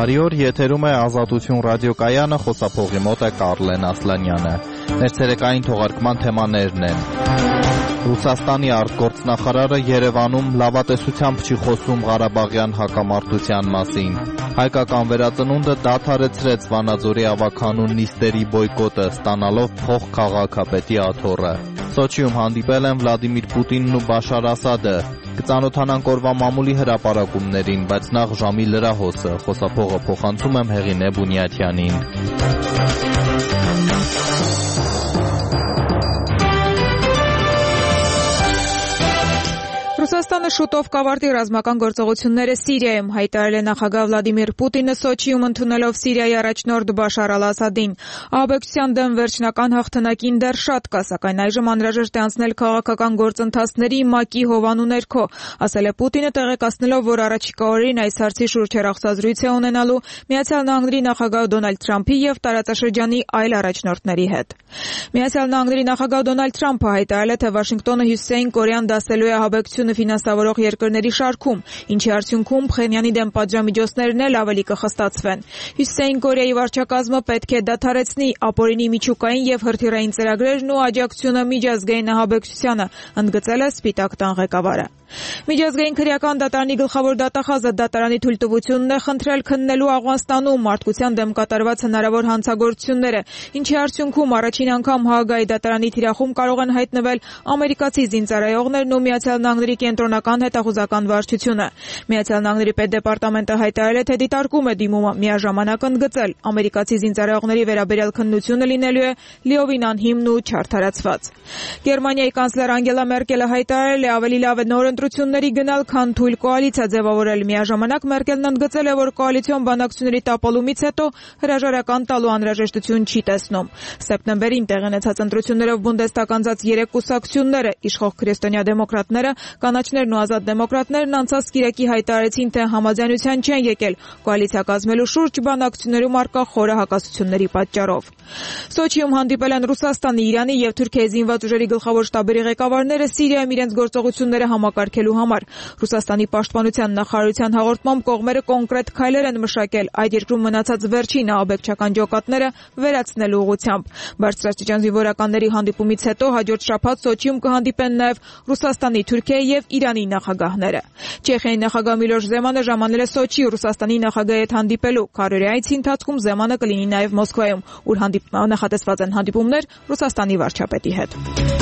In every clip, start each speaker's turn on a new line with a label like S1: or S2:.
S1: Բարի օր, եթերում է Ազատություն ռադիոկայանը, խոսափողի մոտ է Կարլեն Ասլանյանը։ Մեր ցերեկային թողարկման թեմաներն են. Ռուսաստանի արտգործնախարարը Երևանում լավատեսությամբ չի խոսում Ղարաբաղյան հակամարտության մասին։ Հայկական վերածնունդը դադարեցրեց Վանաձորի ավագանուն նիստերի բոյկոտը, ստանալով փոխքաղաքապետի աթոռը։ Սոչիում հանդիպել են Վլադիմիր Պուտինն ու Բաշար Ասադը։ Կծանոթանանք օրվա մամուլի հրապարակումներին, բայց նախ ժամի լրահոսը։ Խոսափողը փոխանցում եմ Հեղինե Բունյաթյանին։
S2: Ռուսաստանը շուտով կավարտի ռազմական գործողությունները Սիրիայում, հայտարարել է նախագահ Վլադիմիր Պուտինը Սոչիում ընդունելով Սիրիայի առաջնորդ Բաշար Ասադին։ Ահաբեկչության դեմ վերջնական հաղթանակին դեռ շատ կա, սակայն այժմ անհրաժեշտ է անցնել քաղաքական գործընթացների ՄԱԿ-ի հովանու ներքո, ասել է Պուտինը, տեղեկացնելով, որ առաջիկա օրերին այս հարցի շուրջ հեռախոսազրույց է ունենալու Միացյալ Նահանգների նախագահ Դոնալդ Թրամփի և տարածաշրջանի այլ առաջնորդների հետ։ Միացյալ Նահանգների նախագահ Դոնալդ Թրամփը հայտարարել է, թե Վաշինգտոնը Հյուսիսային Կորեան դասելու է ահաբեկչությունը ֆինանսավորող երկրների շարքում, ինչի արդյունքում Փխենյանի դեմ պատժամիջոցներն էլ ավելի կխստացվեն։ Հյուսիսային Կորեայի վարչակազմը պետք է դադարեցնի ապօրինի միջուկային և հրթիռային ծրագրերն ու աջակցությունը միջազգային ահաբեկչությանը, ընդգծել է Սպիտակ տան ղեկավարը։ Միջազգային քրեական դատարանի գլխավոր դատախազը դատարանի թույլտվությունն է խնդրել քննելու Աֆղանստանում մարդկության դեմ կատարված հնարավոր հանցագործությունները, ինչի արդյունքում առաջին անգամ Հաագայի դատարանի թիրախում կարող են հայտնվել ամերիկացի զինծառայողներն ու Միացյալ Նահանգների կենտրոնական հետախուզական վարչությունը։ Միացյալ Նահանգների պետդեպարտամենտը հայտարարել է, թե դիտարկում է դիմումը, միաժամանակ ընդգծել ամերիկացի զինծառայողների վերաբերյալ քննությունը լինելու է լիովին անհիմն ու չարդարացված։ Գերմանիայի կանցլեր Անգելա Մերկելը հայտարարել է, ավելի լավ է նոր ընտրությունների գնալ, քան թույլ կոալիցիա ձևավորել։ Միաժամանակ Մերկելն ընդգծել է, որ կոալիցիոն բանակցությունների տապալումից հետո հրաժարական տալու անհրաժեշտություն չի տեսնում։ Սեպտեմբերին տեղի ունեցած ընտրություններով Բունդեստագ անցած 3 կուսակցությունները՝ իշխող քրիստոնյա դեմոկրատները, կանաչներն ու ազատ դեմոկրատներն անցած կիրակի հայտարարեցին, թե համաձայնության չեն եկել կոալիցիա կազմելու շուրջ բանակցություններում առկա խորը հակասությունների պատճառով։ Սոչիում հանդիպել են Ռուսաստանի, Իրանի և Թուրքիայի զինված ուժերի գլխավոր շտաբերի ղեկավարները Սիրիայում իրենց գործողությունները համակարգելու համար։ Ռուսաստանի պաշտպանության նախարարության հաղորդմամբ կողմերը կոնկրետ քայլեր են մշակել այդ երկրում մնացած վերջին ահաբեկչական ջոկատները վերացնելու ուղղությամբ։ Բարձրաստիճան զինվորականների հանդիպումից հետո հաջորդ շաբաթ Սոչիում կհանդիպեն նաև Ռուսաստանի, Թուրքիայի և Իրանի նախագահները։ Չեխիայի նախագահ Միլոշ Զեմանը ժամանել է Սոչի Ռուսաստանի նախագահի հետ հանդիպելու։ Քառօրյա այցի ընթացքում Զեմանը կլինի նաև Մոսկվայում, ուր նախատեսված են հանդիպումներ Ռուսաստանի վարչապետի հետ։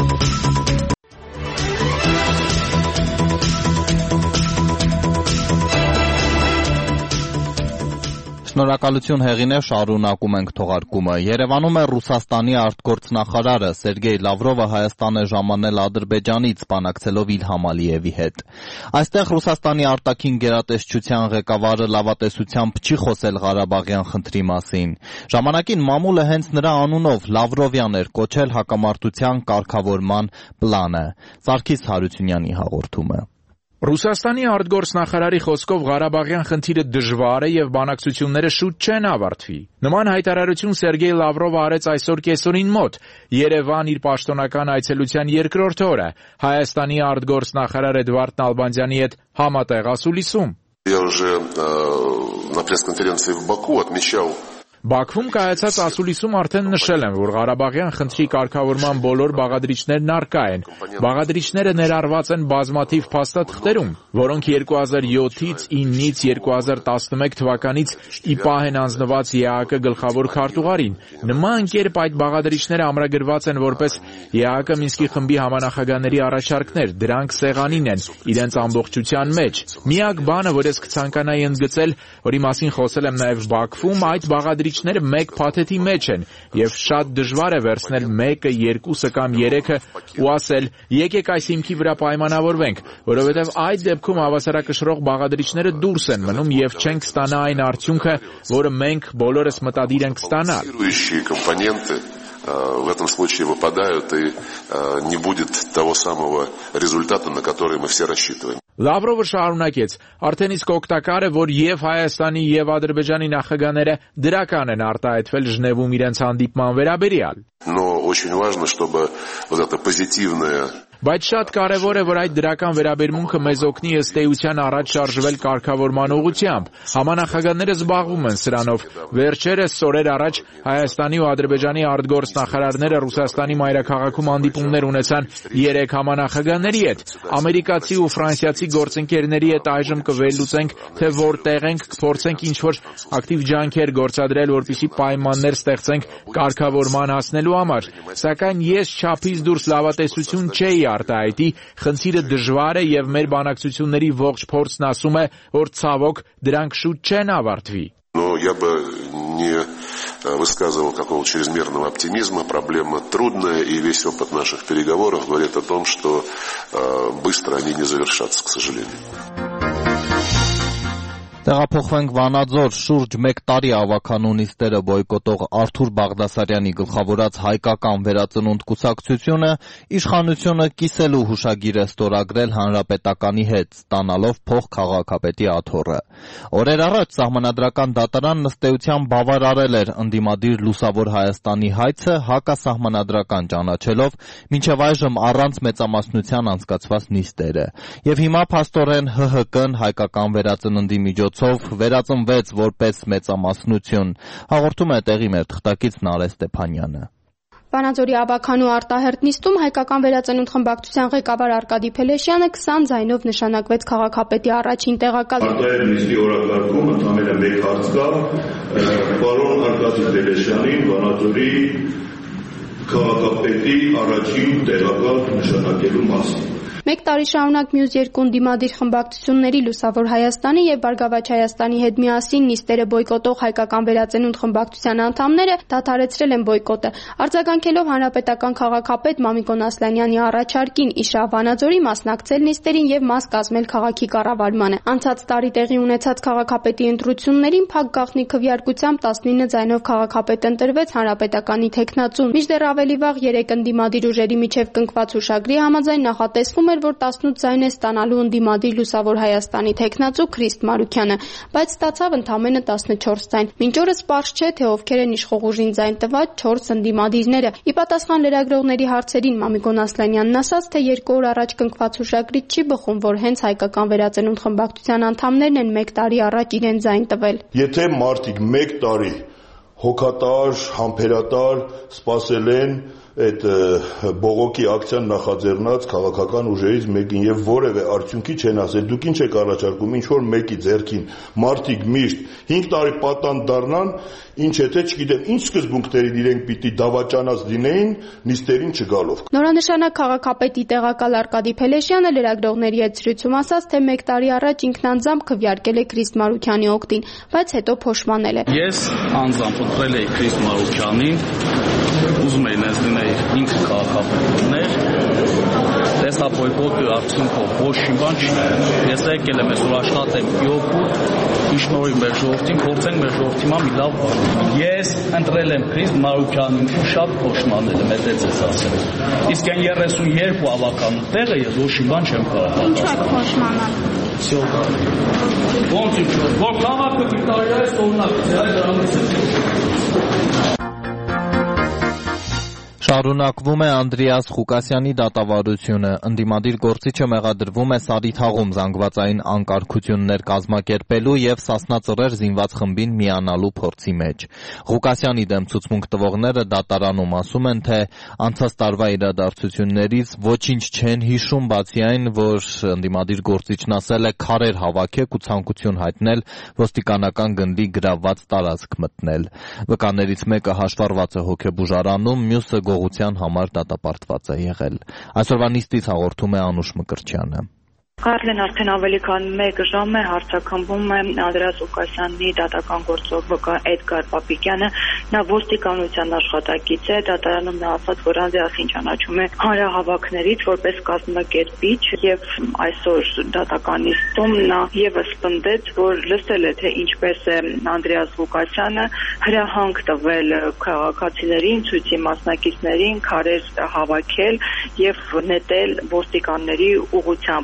S1: Շնորհակալություն Հեղինե, շարունակում ենք թողարկումը։ Երևանում է Ռուսաստանի արտգործնախարարը Սերգեյ Լավրովը Հայաստան է ժամանել Ադրբեջանից, բանակցելով Իլհամ Ալիևի հետ։ Այստեղ Ռուսաստանի արտաքին գերատեսչության ղեկավարը լավատեսությամբ չի խոսել Ղարաբաղյան խնդրի մասին։ Ժամանակին մամուլը հենց նրա անունով Լավրովյան էր կոչել հակամարտության կարգավորման պլանը։ Սարգիս Հարությունյանի հաղորդումը։
S3: Ռուսաստանի արտգործնախարարի խոսքով Ղարաբաղյան խնդիրը դժվար է և բանակցությունները շուտ չեն ավարտվի։ Նման հայտարարություն Սերգեյ Լավրովը արեց այսօր կեսօրին մոտ, Երևան իր պաշտոնական այցելության երկրորդ օրը, Հայաստանի արտգործնախարար Էդվարդ Նալբանդյանի հետ համատեղ ասուլիսում։
S4: Я уже на пресс-конференции в Баку отмечал
S3: Բաքվում կայացած ասուլիսում արդեն նշել եմ, որ Ղարաբաղյան խնդրի կարգավորման բոլոր բաղադրիչներն առկա են։ Բաղադրիչները ներառված են բազմաթիվ փաստաթղթերում, որոնք 2007-ից 9-ից 2011 թվականից ի պահ են անձնված ԵԱՀԿ գլխավոր քարտուղարին։ Նման կերպ այդ բաղադրիչները ամրագրված են որպես ԵԱՀԿ Մինսկի խմբի համանախագահների առաջարկներ, դրանք սեղանին են իրենց ամբողջության մեջ։ Միակ բանը, որ ես կցանկանայի ընդգծել, որի մասին խոսել եմ նաև Բաքվում, այդ բաղադրիչները մեկ փաթեթի մեջ են եւ շատ դժվար է վերցնել 1-ը, 2-ը կամ 3-ը ու ասել եկեք այս հիմքի վրա պայմանավորվենք, որովհետեւ այդ դեպքում հավասարակշռող բաղադրիչները դուրս են մնում եւ չենք ստանա այն արդյունքը, որը մենք բոլորս մտադիր ենք ստանալ։
S4: В этом случае выпадают и не будет того самого результата, на который мы все рассчитываем.
S3: Լավրովը շարունակեց. Արդեն իսկ օգտակար է, որ եւ Հայաստանի եւ Ադրբեջանի նախագահները դրական են արտահայտվել Ժնևում իրենց հանդիպման վերաբերյալ.
S4: Но очень важно, чтобы вот это позитивное
S3: Բայց շատ կարևոր է, որ այդ դրական վերաբերմունքը մեզ օգնի ըստ էության առաջ շարժվել կարգավորման ուղղությամբ։ Համանախագահները զբաղվում են սրանով։ Վերջերս օրեր առաջ Հայաստանի ու Ադրբեջանի արտգործնախարարները Ռուսաստանի մայրաքաղաքում հանդիպումներ ունեցան 3 համանախագահների հետ։ Ամերիկացի ու ֆրանսիացի գործընկերների հետ այժմ կվերլուծենք, թե որտեղ ենք, կփորձենք ինչ-որ ակտիվ ջանքեր գործադրել, որպեսզի պայմաններ ստեղծենք կարգավորման հասնելու համար։ Սակայն ես չափից դուրս լավատեսություն չէի արտահայտի, խնդիրը դժվար է եւ մեր բանակցությունների ողջ փորձն ասում է, որ ցավոք դրանք шут չեն ավարտվի։
S4: Но я бы не высказывал какого-то чрезмерного оптимизма. Проблема трудная, и весь опыт наших переговоров говорит о том, что быстро они не завершатся, к сожалению.
S1: Տեղափոխվենք Վանաձոր, շուրջ 1 տարի ավականու նիստերը բոյկոտող Արթուր Բաղդասարյանի գլխավորած հայկական վերածնունդ կուսակցությունը իշխանությունը կիսելու հուշագիր է ստորագրել հանրապետականի հետ, ստանալով փոխքաղաքապետի աթոռը։ Օրեր առաջ Սահմանադրական դատարան նստեությամբ բավարարել էր ընդդիմադիր Լուսավոր Հայաստանի հայցը հակասահմանադրական ճանաչելով մինչև այժմ առանց մեծամասնության անցկացված նիստերը։ Եվ հիմա փաստորեն ՀՀԿ-ն հայկական վերածննդի միջոցով վերածնվեց որպես մեծամասնություն, հաղորդում է տեղի մեր թղթակից Նարէ Ստեփանյանը։
S5: Վանաձորի ավականու արտահերթ նիստում հայկական վերածնունդ խմբակցության ղեկավար Արկադի Փելեշյանը 20 ձայնով նշանակվեց քաղաքապետի առաջին տեղակալ։
S6: Արտահերթ նիստի օրակարգում ընդամենը մեկ հարց կա պարոն Արկադի Փելեշյանին Վանաձորի քաղաքապետի առաջին տեղակալ նշանակելու մասին։
S5: Մեկ տարի շարունակ մյուս երկու ընդդիմադիր խմբակցությունների Լուսավոր Հայաստանի եւ Բարգավաճ Հայաստանի հետ միասին նիստերը բոյկոտող հայկական վերածնունդ խմբակցության անդամները դադարեցրել են բոյկոտը։ Արձագանքելով հանրապետական քաղաքապետ Մամիկոն Ասլանյանի առաջարկին իշահ Վանաձորի մասնակցել նիստերին եւ մաս կազմել քաղաքի կառավարմանը։ Անցած տարի տեղի ունեցած քաղաքապետի ընտրություններին փակ գաղտնի քվեարկությամբ 19 ձայնով քաղաքապետ ընտրվեց հանրապետականի թեկնածուն։ Մինչդեռ ավելի վաղ 3 ընդդիմադիր ուժերի միջև կնքված հուշագրի համաձայն նախատեսվում էր, որ 18 ձայն է ստանալու ընդդիմադիր Լուսավոր Հայաստանի թեկնածու Քրիստ Մարուքյանը, բայց ստացավ ընդամենը 14 ձայն։ Մինչ օրս պարզ չէ, թե ովքեր են իշխող ուժին ձայն տված 4 ընդդիմադիրները։ Ի պատասխան լրագրողների հարցերին Մամիկոն Ասլանյանն ասաց, թե 2 օր առաջ կնքված հուշագրից չի բխում, որ հենց հայկական վերածնունդ խմբակցության անդամներն են 1 տարի առաջ իրեն ձայն տվել։
S6: Եթե մարդիկ 1 տարի հոգատար, համբերատար սպասել են այդ բողոքի ակցիան նախաձեռնած քաղաքական ուժերից մեկին եւ որևէ արդյունքի չեն ասել, դուք ինչ եք առաջարկում, ինչ որ մեկի ձեռքին մարդիկ միշտ 5 տարի պատան դառնան, ինչ եթե չգիտեմ, ինչ սկզբունքների իրենք պիտի դավաճանած լինեին նիստերին չգալով։
S5: Նորանշանակ քաղաքապետի տեղակալ Արկադի Փելեշյանը լրագրողների հետ զրույցում ասաց, թե 1 տարի առաջ ինքնանձամբ քվեարկել է Քրիստ Մարուքյանի օգտին, բայց հետո փոշմանել է։
S7: Ես անձամբ ընտրել էի Քրիստ Մարուքյանին, ուզում էի ինձ լինեի ինքը քաղաքապետներ, տեսա բոյկոտի արդյունքով ոչ մի բան չի։ Ես եկել եմ այսօր աշխատեմ իօգուտ, իշնորհի մեր ժողովրդին, փորձենք մեր ժողովրդի մա մի լավ բան։ Ես ընտրել եմ Քրիստ Մարուքյանին, շատ փոշմանել եմ, այդպես ես ասել։ Իսկ այն 32 ավականու տեղը ես ոչ մի բան չեմ կարող։
S5: Ինչու եք փոշմանալ։
S7: Всё так։ Ոնց ինչ որ քաղաքը դիտարի է սովնակ, այ դրանից է։
S1: Շարունակվում է Անդրեաս Ղուկասյանի դատավարությունը։ Ընդդիմադիր գործիչը մեղադրվում է Սարիթաղում զանգվածային անկարգություններ կազմակերպելու եւ Սասնա Ծռեր զինված խմբին միանալու փորձի մեջ։ Ղուկասյանի դեմ ցուցմունք տվողները դատարանում ասում են, թե անցած տարվա իրադարձություններից ոչինչ չեն հիշում, բացի այն, որ ընդդիմադիր գործիչն ասել է քարեր հավաքեք ու ցանկություն հայտնել ոստիկանական գնդի գրավված տարածք մտնել։ Վկաներից մեկը հաշվառված է հոգեբուժարանում, մյուսը գողության համար դատապարտված է եղել։ Այսօրվա նիստից հաղորդում է Անուշ Մկրտչյանը։
S8: Կարլեն արդեն ավելի քան 1 ժամ է հարցակնվում է Անդրեաս Ղուկասյանի դատական գործող վկա Էդգար Պապիկյանը, նա ոստիկանության աշխատակից է, դատարանում նա ասաց, որ Անդրեասին ճանաչում է հանրահավաքներից որպես կազմակերպիչ եւ այսօր դատական նիստում նա եւս պնդեց, որ լսել է, թե ինչպես է Անդրեաս Ղուկասյանը հրահանգ տվել քաղաքացիներին, ցույցի մասնակիցներին քարեր հավաքել եւ նետել ոստիկանների ուղղությամբ։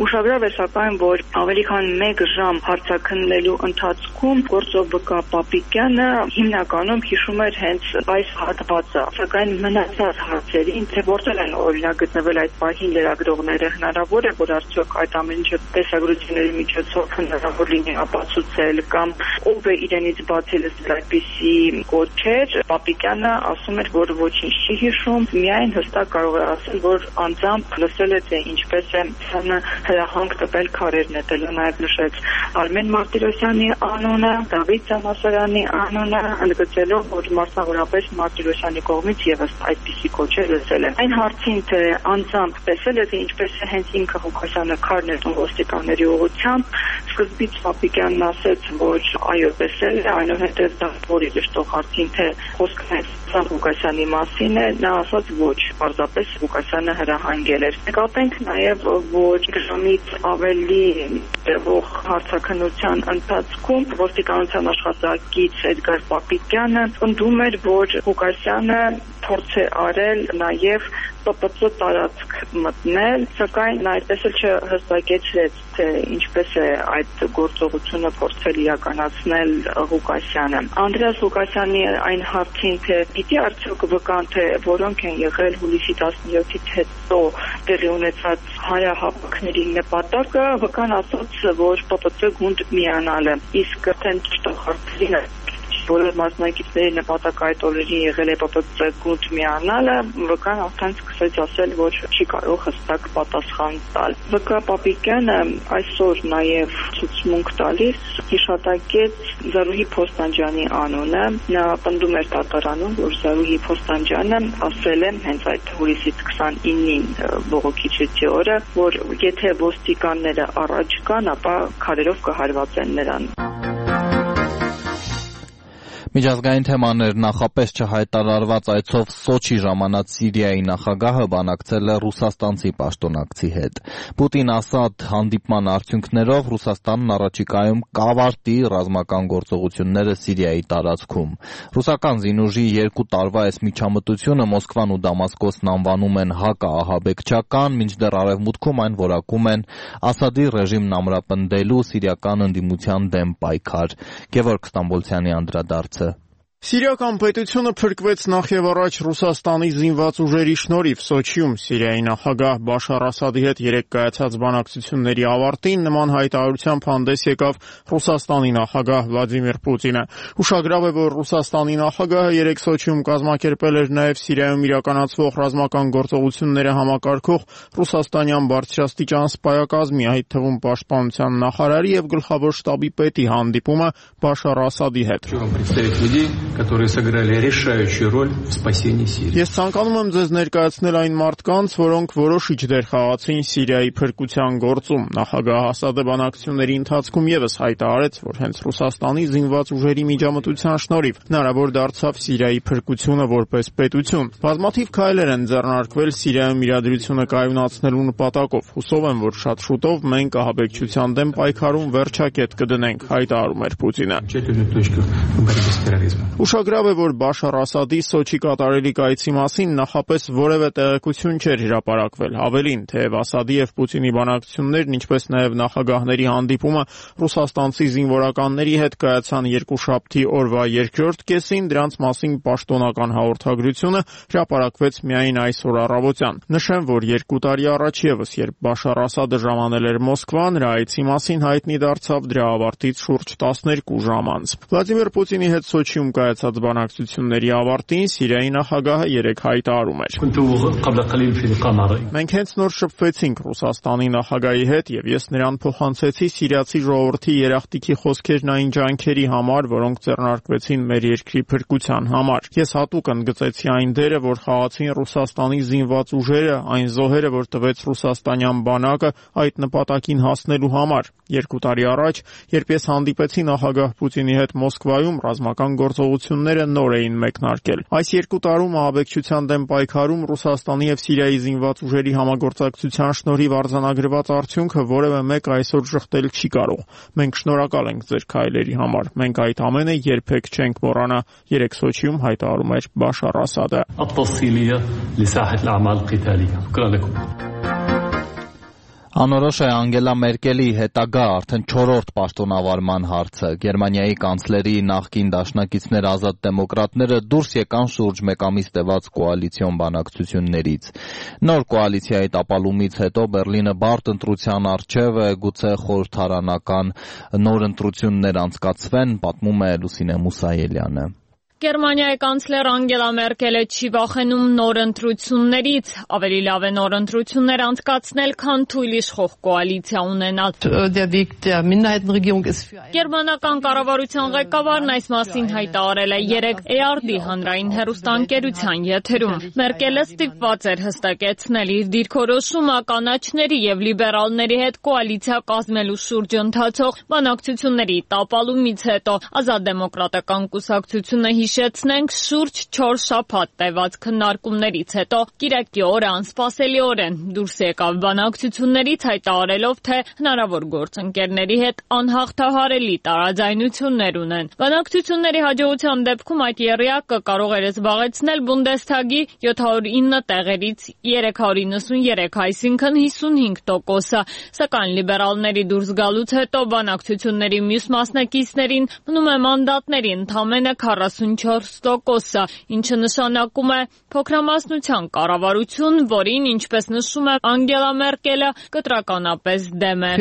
S8: Ուշագրավ է սակայն, որ ավելի քան 1 ժամ հարցաքննելու ընթացքում գործող ՎԿ Պապիկյանը հիմնականում հիշում էր հենց այս հատվածը, սակայն մնացած հարցերին, թե որտեղ են օրինակ գտնվել այդ պահին լրագրողները, հնարավոր է, որ արդյոք այդ ամեն ինչը տեսագրությունների միջոցով հնարավոր լինի ապացուցել կամ ով է իրենից բացի լսել այդպիսի կոչեր, Պապիկյանը ասում էր, որ ոչինչ չի հիշում, միայն հստակ կարող է ասել, որ անձամբ լսել է, թե ինչպես է հրահանգ տվել քարեր նետելու, նաև նշեց Արմեն Մարտիրոսյանի անունը, Դավիթ Համասարյանի անունը, ընդգծելով, որ մասնավորապես Մարտիրոսյանի կողմից եւս այդպիսի կոչեր լսել է։ Այն հարցին, թե անձամբ տեսել է, թե ինչպես է հենց ինքը Ղուկասյանը քար նետում ոստիկանների ուղղությամբ, սկզբից Պապիկյանն ասաց, որ այո, տեսել է, այնուհետև դա որի դժտող հարցին, թե խոսքը Ղուկասյանի մասին է, նա ասաց ոչ, պարզապես Ղուկասյանը հրահանգել էր։ Նկատենք նաև, որ ժամից ավելի տևող հարցաքննության ընթացքում ոստիկանության աշխատակից Էդգար Պապիկյանը ընդդում էր, որ Ղուկասյանը փորձ է արել նաև ՊՊՑ տարածք մտնել, սակայն նա այդպես էլ չհստակեցրեց, թե ինչպես է այդ գործողությունը փորձել իրականացնել Ղուկասյանը։ Անդրեաս Ղուկասյանի այն հարցին, թե պիտի արդյոք վկան, թե որոնք են եղել հուլիսի 17-ից հետո տեղի ունեցած հանրահավաքների նպատակը, վկան ասաց, որ ՊՊՑ գունդ միանալը, իսկ թե հարցին բոլոր մասնակիցների նպատակը այդ օրերին եղել է ՊՊՑ գունդ միանալը, վկան արդեն սկսեց ասել, որ չի կարող հստակ պատասխան տալ։ ՎԿ Պապիկյանը այսօր նաև ցուցմունք տալիս հիշատակեց Զարուհի Փոստանջյանի անունը, նա պնդում էր դատարանում, որ Զարուհի Փոստանջյանը ասել է հենց այդ հուլիսի 29-ին բողոքի 6-ի օրը, որ եթե ոստիկանները առաջ կան, ապա քարերով կհարվածեն նրան։
S1: Միջազգային թեմաներ նախապես չհայտարարված այցով Սոչի ժամանած Սիրիայի նախագահը բանակցել է ռուսաստանցի պաշտոնակցի հետ։ Պուտին-Ասադ հանդիպման արդյունքներով Ռուսաստանն առաջիկայում կավարտի ռազմական գործողությունները Սիրիայի տարածքում։ Ռուսական զինուժի 2 տարվա այս միջամտությունը Մոսկվան ու Դամասկոսն անվանում են հակաահաբեկչական, մինչդեռ Արևմուտքում այն որակում են Ասադի ռեժիմն ամրապնդելու սիրիական ընդդիմության դեմ պայքար։ Գևորգ Ստամբոլցյանի անդրադարձը։
S9: Սիրիական պետությունը փրկվեց նախ եւ առաջ Ռուսաստանի զինված ուժերի շնորհիվ Սոչիում Սիրիայի նախագահ Բաշար Ասադի հետ երեկ կայացած բանակցությունների ավարտին նման հայտարարությամբ հանդես եկավ Ռուսաստանի նախագահ Վլադիմիր Պուտինը։ Ուշագրավ է, որ Ռուսաստանի նախագահը երեկ Սոչիում կազմակերպել էր նաեւ Սիրիայում իրականացվող ռազմական գործողությունները համակարգող ռուսաստանյան բարձրաստիճան սպայակազմի, այդ թվում պաշտպանության նախարարի եւ գլխավոր շտաբի պետի հանդիպումը Բաշար Ասադի հետ։
S10: которые сыграли решающую роль в спасении Сирии.
S9: Ես ցանկանում եմ ձեզ ներկայացնել այն մարդկանց, որոնք որոշիչ դեր խաղացին Սիրիայի փրկության գործում։ Նախագահ Ասադը բանակցությունների ընթացքում եւս հայտարարեց, որ հենց Ռուսաստանի զինված ուժերի միջամտության շնորհիվ հնարավոր դարձավ Սիրիայի փրկությունը որպես պետություն։ Բազմաթիվ քայլեր են ձեռնարկվել Սիրիայում իրադրությունը կայունացնելու նպատակով։ Հուսով եմ, որ շատ շուտով մենք ահաբեկչության դեմ պայքարում վերջակետ կդնենք, հայտարարում էր Պուտինը։ Ուշագրավ է, որ Բաշար Ասադի Սոչի կատարելի կայցի մասին նախապես որևէ տեղեկություն չէր հրապարակվել։ Ավելին, թեև Ասադի եւ Պուտինի բանակցություններն, ինչպես նաեւ նախագահների հանդիպումը ռուսաստանցի զինվորականների հետ կայացան երկուշաբթի օրվա երկրորդ կեսին, դրանց մասին պաշտոնական հաղորդագրությունը հրապարակվեց միայն այսօր առավոտյան։ Նշեմ, որ 2 տարի առաջ եւս, երբ Բաշար Ասադը ժամանել էր Մոսկվա, նրա այցի մասին հայտնի դարձավ դրա ավարտից շուրջ 12 ժամ անց։ Վլադիմիր Պուտինի հետ Սոչիում կայացած բանակցությունների ավարտին Սիրիայի նախագահը երեկ հայտարարում էր. Մենք հենց նոր շփվեցինք Ռուսաստանի նախագահի հետ եւ ես նրան փոխանցեցի սիրիացի ժողովրդի երախտիկի խոսքերն այն ջանքերի համար, որոնք ձեռնարկվեցին մեր երկրի փրկության համար։ Ես հատուկ ընդգծեցի այն դերը, որ խաղացին Ռուսաստանի զինված ուժերը, այն զոհերը, որ տվեց ռուսաստանյան բանակը այդ նպատակին հասնելու համար։ 2 տարի առաջ, երբ ես հանդիպեցի նախագահ Պուտինի հետ Մոսկվայում, ռազմական գործողությունները նոր էին մեկնարկել։ Այս 2 տարում ահաբեկչության դեմ պայքարում Ռուսաստանի եւ Սիրիայի զինված ուժերի համագործակցության շնորհիվ արձանագրված արդյունքը որևէ մեկ այսօր շղթել չի կարող։ Մենք շնորհակալ ենք ձեր քայլերի համար։ Մենք այդ ամենը երբեք չենք մոռանա, երեք Սոչիում հայտարարում էր Բաշար Ասադը։
S1: Անորոշ է Անգելա Մերկելի հետագա արդեն 4-րդ պաշտոնավարման հարցը։ Գերմանիայի կանցլերի նախկին դաշնակիցներ ազատ դեմոկրատները դուրս եկան շուրջ մեկ ամիս տևած կոալիցիոն բանակցություններից։ Նոր կոալիցիայի տապալումից հետո Բերլինը բարդ ընտրության առջև է, գուցե խորհրդարանական նոր ընտրություններ անցկացվեն, պատմում է Լուսինե Մուսայելյանը։
S11: Գերմանիայի կանցլեր Անգելա Մերկելը չի վախենում նոր ընտրություններից, ավելի լավ է նոր ընտրություններ անցկացնել, քան թույլ իշխող կոալիցիա ունենալ։ Գերմանական կառավարության ղեկավարն այս մասին հայտարարել է 3 EARD-ի հանրային հեռուստաընկերության եթերում։ Մերկելը ստիպված էր հստակեցնել իր դիրքորոշումը կանաչների եւ լիբերալների հետ կոալիցիա կազմելու շուրջ ընթացող բանակցությունների տապալումից հետո ազատ դեմոկրատական կուսակցությունը հիշեցնենք շուրջ 4 շաբաթ տևած քննարկումներից հետո կիրակի օրը անսպասելիորեն դուրս եկավ բանակցություններից հայտարարելով, թե հնարավոր գործընկերների հետ անհաղթահարելի տարաձայնություններ ունեն։ Բանակցությունների հաջողության դեպքում այդ եռյակը կարող էր զբաղեցնել Բունդեսթագի 709 տեղերից 393, այսինքն 55%-ը, սակայն լիբերալների դուրս գալուց հետո բանակցությունների մյուս մասնակիցներին մնում է մանդատների ընդամենը 44%-ը, ինչը նշանակում է փոքրամասնության կառավարություն, որին, ինչպես նշում է Անգելա Մերկելը, կտրականապես դեմ է։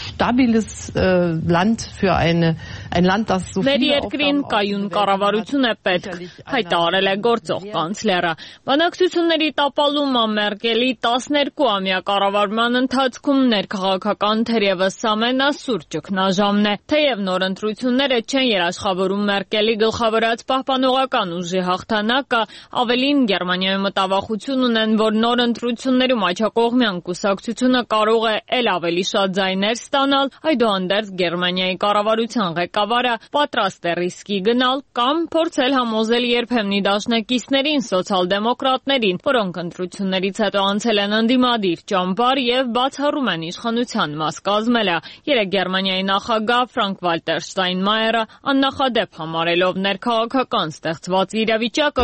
S11: Մեր երկրին կայուն կառավարություն է պետք, հայտարարել է գործող կանցլերը։ Բանակցությունների տապալումը Մերկելի 12-ամյա կառավարման ընթացքում ներքաղաքական թերևս ամենասուր ճգնաժամն է։ Թեև նոր ընտրությունները չեն երաշխավորում Մերկելի գլխավորած պահպանողական ուժի հաղթանակը, ավելին Գերմանիայում մտավախություն ունեն, որ նոր ընտրություններում աջակողմյան կուսակցությունը կարող է ել ավելի շատ ձայներ ստանալ, այդուհանդերձ Գերմանիայի կառավարության ղեկավարը պատրաստ է ռիսկի գնալ կամ փորձել համոզել երբեմնի դաշնակիցներին, սոցիալ-դեմոկրատներին, որոնք ընտրություններից հետո անցել են ընդդիմադիր ճամբար եւ բացառում են իշխանության մաս կազմելը։ Երեկ Գերմանիայի նախագահ Ֆրանկ-Վալտեր Շտայնմայերը աննախադեպ համարելով ներքաղաքական ստեղծված իրավիճակը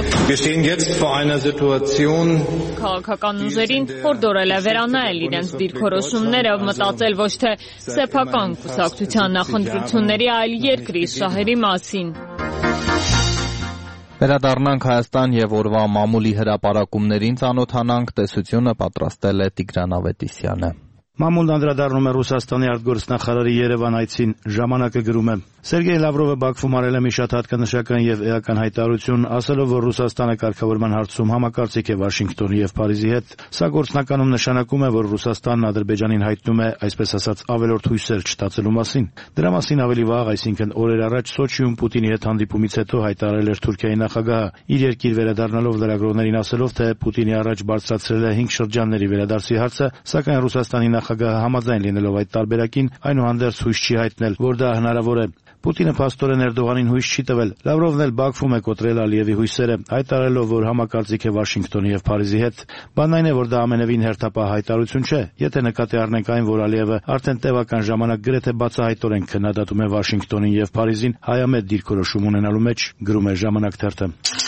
S11: քաղաքական ուժերին հորդորել է վերանայել իրենց դիրքորոշումները, մտածել ոչ թե սեփական կուսակցության նախընտրությունների, այլ երկրի շահերի մասին։
S1: Վերադառնանք Հայաստան եւ օրվա մամուլի հրապարակումներին ծանոթանանք, տեսությունը պատրաստել է Տիգրան Ավետիսյանը։
S12: Մամուլն անդրադառնում է Ռուսաստանի արտգործնախարարի Երևան այցին, ժամանակը գրում է. Սերգեյ Լավրովը Բաքվում արել է մի շատ հատկանշական եւ էական հայտարարություն, ասելով, որ Ռուսաստանը կարգավորման հարցում համակարծիք է Վաշինգտոնի եւ Փարիզի հետ։ Սա գործնականում նշանակում է, որ Ռուսաստանն Ադրբեջանին հայտնում է, այսպես ասած, ավելորդ հույսեր չտածելու մասին։ Դրա մասին ավելի վաղ, այսինքն օրեր առաջ Սոչիում Պուտինի հետ հանդիպումից հետո հայտարարել էր Թուրքիայի նախագահը, իր երկիր վերադառնալով լրագրողներին ասելով, թե Պուտինի առաջ բարձրացրել է 5 շրջանների վերադարձի հարցը, սակայն Ռուսաստանի նախագահը համաձայն լինելով այդ տարբերակին, այնուհանդերձ հույս չի հայտնել, որ դա հնարավոր է։ Պուտինը փաստորեն Էրդողանին հույս չի տվել։ Լավրովն էլ Բաքվում է կոտրել Ալիևի հույսերը, հայտարարելով, որ համակարծիք է Վաշինգտոնի եւ Փարիզի հետ։ Բանն այն է, որ դա ամենևին հերթապահ հայտարարություն չէ, եթե նկատի առնենք այն, որ Ալիևը արդեն տևական ժամանակ գրեթե բացահայտորեն քննադատում է Վաշինգտոնին եւ Փարիզին հայամետ դիրքորոշում ունենալու մեջ, գրում է Ժամանակ թերթը։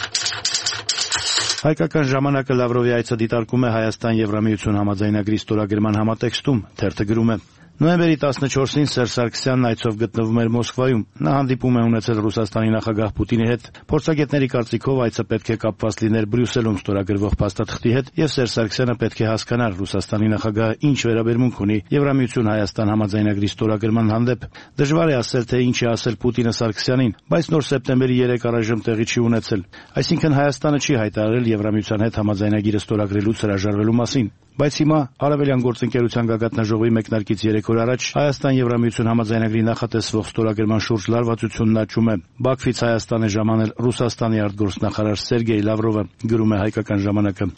S12: Հայկական ժամանակը Լավրովի այցը դիտարկում է Հայաստան-Եվրամիություն համաձայնագրի ստորագրման համատեքստում, թերթը գրում է. Նոյեմբերի 14-ին Սերժ Սարգսյանն այցով գտնվում էր Մոսկվայում։ Նա հանդիպում է ունեցել Ռուսաստանի նախագահ Պուտինի հետ։ Փորձագետների կարծիքով այցը պետք է կապված լիներ Բրյուսելում ստորագրվող փաստաթղթի հետ, եւ Սերժ Սարգսյանը պետք է հասկանար Ռուսաստանի նախագահը ինչ վերաբերմունք ունի Եվրամիություն-Հայաստան համաձայնագրի ստորագրման հանդեպ։ Դժվար է ասել, թե ինչ է ասել Պուտինը Սարգսյանին, բայց նոր սեպտեմբերի 3 առայժմ տեղի չի ունեցել։ Այսինքն Հայաստանը չի հայտարարել Եվրամիության հետ համաձայնագիրը ստորագրելուց հրաժարվելու մասին։ Բայց հիմա Արևելյան գործընկերության գագաթնաժողովի մեկնարկից 3 օր առաջ Հայաստան-Եվրամիություն համաձայնագրի նախատեսվող ստորագրման շուրջ լարվածությունն աճում է։ Բաքվից Հայաստան է ժամանել Ռուսաստանի արտգործնախարար Սերգեյ Լավրովը, գրում է Հայկական ժամանակը։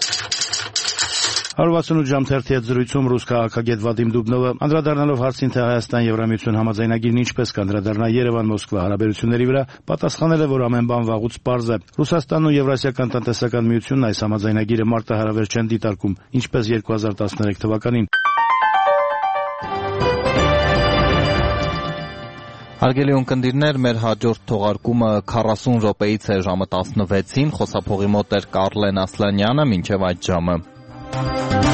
S12: 168 ժամ թերթի հետ զրույցում ռուս քաղաքագետ Վադիմ Դուբնովը անդրադառնալով հարցին, թե Հայաստան-Եվրամիություն համաձայնագիրն ինչպես կանդրադառնա Երևան-Մոսկվա հարաբերությունների վրա, պատասխանել է, որ ամեն բան վաղուց պարզ է։ Ռուսաստանն ու Եվրասիական տնտեսական միությունն այս համաձայնագիրը մարտահրավեր չեն դիտարկում, ինչպես 2013 թվականին։
S1: Հարգելի ունկնդիրներ, մեր հաջորդ թողարկումը 40 րոպեից է ժամը 16-ին, խոսափողի մոտ էր Կարլեն Ասլանյանը, մինչև այդ ժամը։